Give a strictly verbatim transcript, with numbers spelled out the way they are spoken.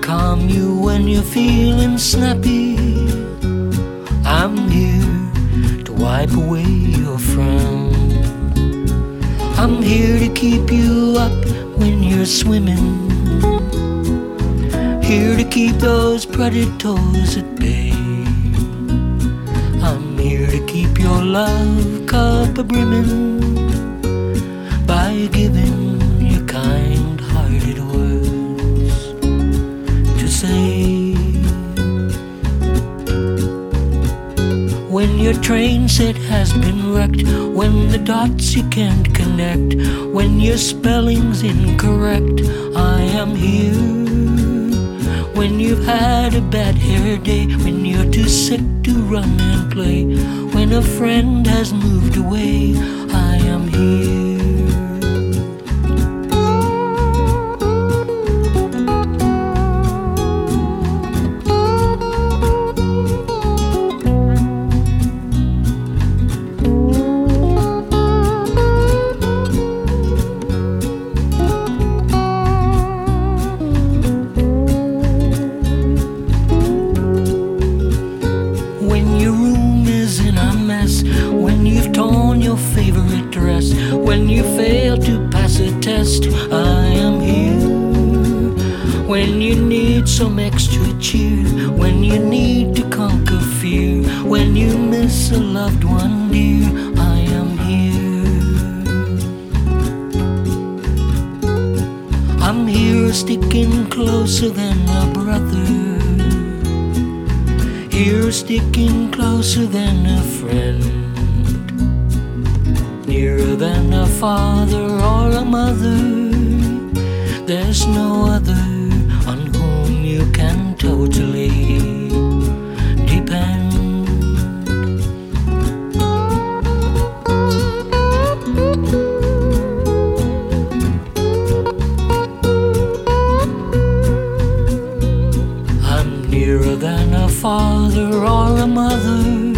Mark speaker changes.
Speaker 1: calm you when you're feeling snappy. I'm here to wipe away your frown. I'm here to keep you up when you're swimming, here to keep those predators at bay. I'm here to keep your love cup a-brimming by giving you kind-hearted words to say. When your train set has been wrecked, when the dots you can't connect, when your spelling's incorrect, I am here. When you've had a bad hair day, when you're too sick to run and play, when a friend has moved away, I am here. When you've torn your favorite dress, when you fail to pass a test, I am here. When you need some extra cheer, when you need to conquer fear, when you miss a loved one dear, I am here. I'm here sticking closer than a brother, here sticking closer than a friend, nearer than a father or a mother. There's no other on whom you can totally depend. I'm nearer than a father or a mother.